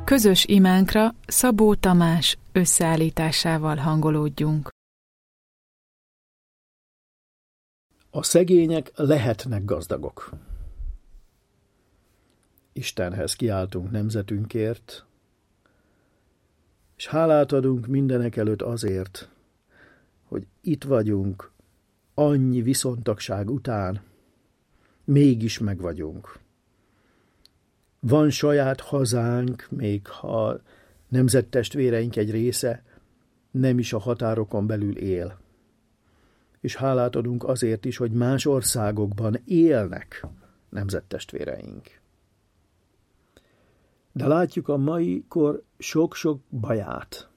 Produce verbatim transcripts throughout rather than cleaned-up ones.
Közös imánkra Szabó Tamás összeállításával hangolódjunk. A szegények lehetnek gazdagok. Istenhez kiáltunk nemzetünkért, és hálát adunk mindenekelőtt azért, hogy itt vagyunk annyi viszontagság után, mégis meg vagyunk. Van saját hazánk, még ha nemzettestvéreink egy része nem is a határokon belül él. És hálát adunk azért is, hogy más országokban élnek nemzettestvéreink. De látjuk a mai kor sok-sok baját.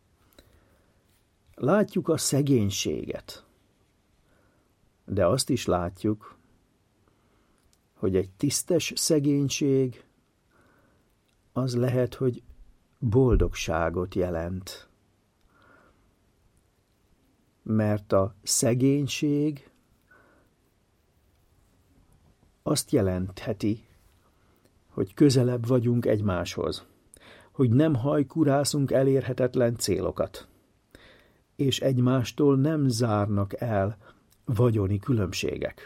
Látjuk a szegénységet. De azt is látjuk, hogy egy tisztes szegénység az lehet, hogy boldogságot jelent. Mert a szegénység azt jelentheti, hogy közelebb vagyunk egymáshoz, hogy nem hajkurászunk elérhetetlen célokat, és egymástól nem zárnak el vagyoni különbségek.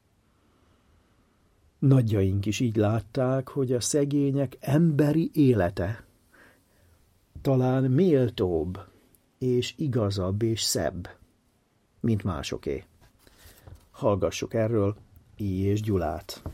Nagyjaink is így látták, hogy a szegények emberi élete talán méltóbb, és igazabb és szebb, mint másoké. Hallgassuk erről I. és Gyulát.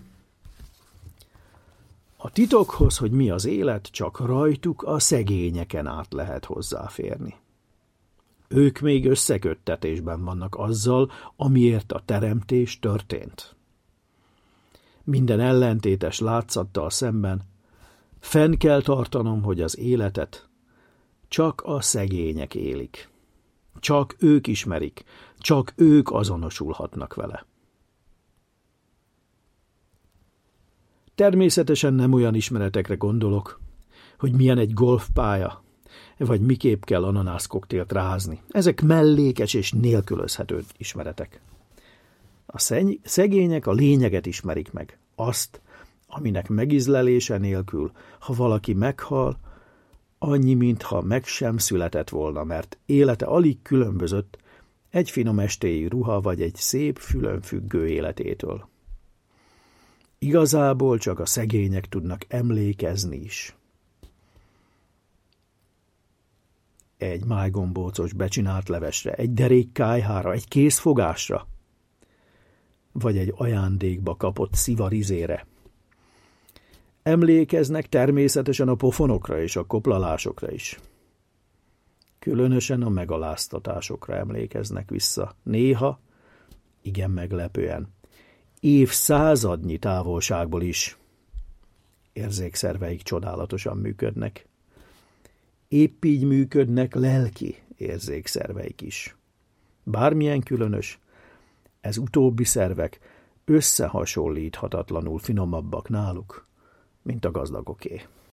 A titokhoz, hogy mi az élet, csak rajtuk a szegényeken át lehet hozzáférni. Ők még összeköttetésben vannak azzal, amiért a teremtés történt. Minden ellentétes látszattal szemben fenn kell tartanom, hogy az életet csak a szegények élik. Csak ők ismerik, csak ők azonosulhatnak vele. Természetesen nem olyan ismeretekre gondolok, hogy milyen egy golfpálya, vagy miképp kell ananászkoktélt rázni. Ezek mellékes és nélkülözhető ismeretek. A szegények a lényeget ismerik meg, azt, aminek megizlelése nélkül, ha valaki meghal, annyi, mintha meg sem született volna, mert élete alig különbözött egy finom estéi ruha vagy egy szép fülön függő életétől. Igazából csak a szegények tudnak emlékezni is. Egy májgombócos becsinált levesre, egy derék kályhára, egy kézfogásra, vagy egy ajándékba kapott szivarizére. Emlékeznek természetesen a pofonokra és a koplalásokra is. Különösen a megaláztatásokra emlékeznek vissza. Néha, igen meglepően, évszázadnyi távolságból is. Érzékszerveik csodálatosan működnek. Épp így működnek lelki érzékszerveik is. Bármilyen különös, ez utóbbi szervek összehasonlíthatatlanul finomabbak náluk, mint a gazdagoké.